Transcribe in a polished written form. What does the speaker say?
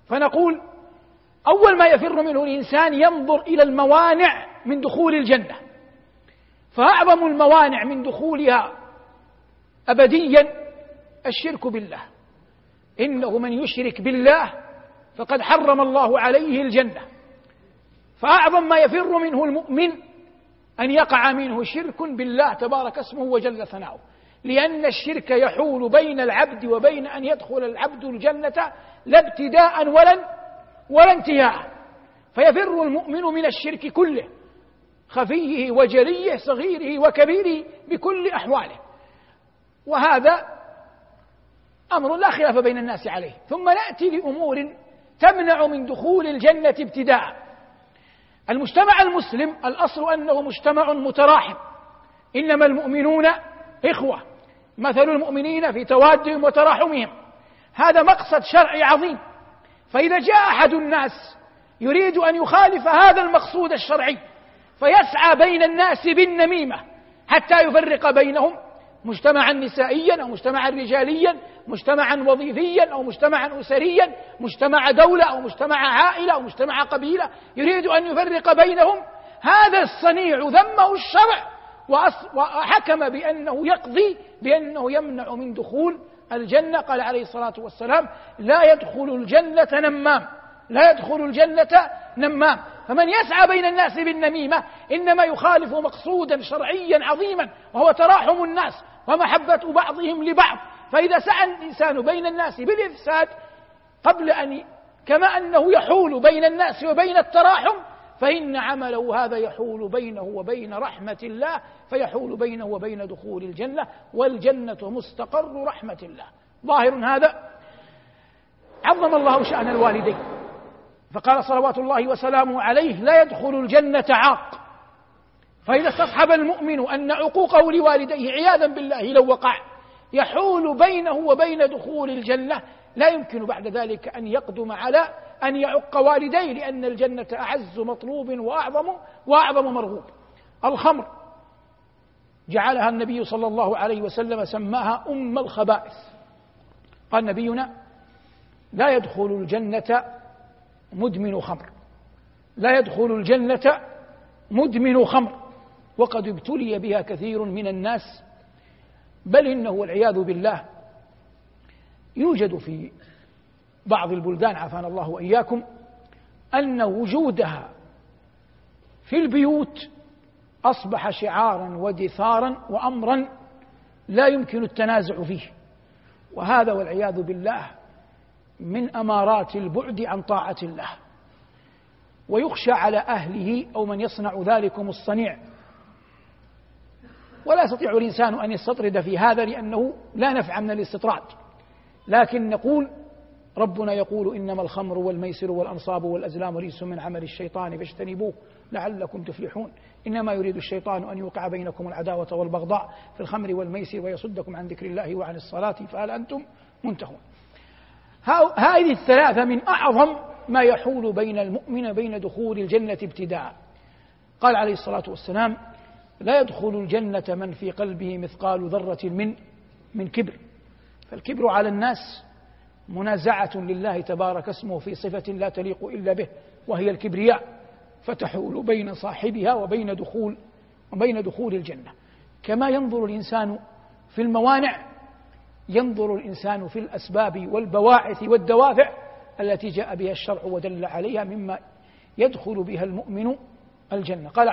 فنقول أول ما يفر منه الإنسان ينظر إلى الموانع من دخول الجنة، فأعظم الموانع من دخولها أبديا الشرك بالله، إنه من يشرك بالله فقد حرم الله عليه الجنة. فأعظم ما يفر منه المؤمن أن يقع منه شرك بالله تبارك اسمه وجل ثناؤه، لأن الشرك يحول بين العبد وبين أن يدخل العبد الجنة لا ابتداء ولا انتهاء. فيفر المؤمن من الشرك كله، خفيه وجليه، صغيره وكبيره، بكل أحواله، وهذا أمر لا خلاف بين الناس عليه. ثم نأتي لأمور تمنع من دخول الجنة ابتداء. المجتمع المسلم الأصل أنه مجتمع متراحم، إنما المؤمنون إخوة، مثل المؤمنين في توادهم وتراحمهم، هذا مقصد شرعي عظيم. فإذا جاء أحد الناس يريد أن يخالف هذا المقصود الشرعي فيسعى بين الناس بالنميمة حتى يفرق بينهم، مجتمعا نسائيا أو مجتمعا رجاليا، مجتمعا وظيفيا أو مجتمعا أسريا، مجتمع دولة أو مجتمع عائلة أو مجتمع قبيلة، يريد أن يفرق بينهم. هذا الصنيع ذمه الشرع وحكم بأنه يقضي بأنه يمنع من دخول الجنة. قال عليه الصلاة والسلام: لا يدخل الجنة نمام، لا يدخل الجنة نمام. فمن يسعى بين الناس بالنميمة إنما يخالف مقصودا شرعيا عظيما، وهو تراحم الناس ومحبة بعضهم لبعض. فإذا سعى الإنسان بين الناس بالإفساد قبل كما أنه يحول بين الناس وبين التراحم، فإن عمله هذا يحول بينه وبين رحمة الله، فيحول بينه وبين دخول الجنة، والجنة مستقر رحمة الله. ظاهر هذا. عظم الله شأن الوالدين فقال صلوات الله وسلامه عليه: لا يدخل الجنة عاق. فإذا استصحب المؤمن أن عقوقه لوالديه عياذا بالله لو وقع يحول بينه وبين دخول الجنة، لا يمكن بعد ذلك أن يقدم على أن يعق والديه، لأن الجنة أعز مطلوب وأعظم مرغوب. الخمر جعلها النبي صلى الله عليه وسلم سماها أم الخبائث. قال نبينا: لا يدخل الجنة مدمن خمر، لا يدخل الجنة مدمن خمر، وقد ابتلي بها كثير من الناس، بل إنه والعياذ بالله يوجد في بعض البلدان عافانا الله وإياكم أن وجودها في البيوت أصبح شعارا ودثارا وأمرا لا يمكن التنازع فيه، وهذا والعياذ بالله من أمارات البعد عن طاعة الله. ويخشى على أهله أو من يصنع ذلكم الصنيع، ولا يستطيع الإنسان أن يستطرد في هذا لأنه لا نفع من الاستطراد، لكن نقول ربنا يقول: إنما الخمر والميسر والأنصاب والأزلام رجس من عمل الشيطان فاجتنبوه لعلكم تفلحون. إنما يريد الشيطان أن يوقع بينكم العداوة والبغضاء في الخمر والميسر ويصدكم عن ذكر الله وعن الصلاة فهل أنتم منتهون. هذه الثلاثة من أعظم ما يحول بين المؤمن بين دخول الجنة ابتداء. قال عليه الصلاة والسلام: لا يدخل الجنة من في قلبه مثقال ذرة من كبر. فالكبر على الناس منازعة لله تبارك اسمه في صفة لا تليق إلا به، وهي الكبرياء، فتحول بين صاحبها وبين دخول الجنة. كما ينظر الإنسان في الموانع ينظر الإنسان في الأسباب والبواعث والدوافع التي جاء بها الشرع ودل عليها مما يدخل بها المؤمن الجنة. قال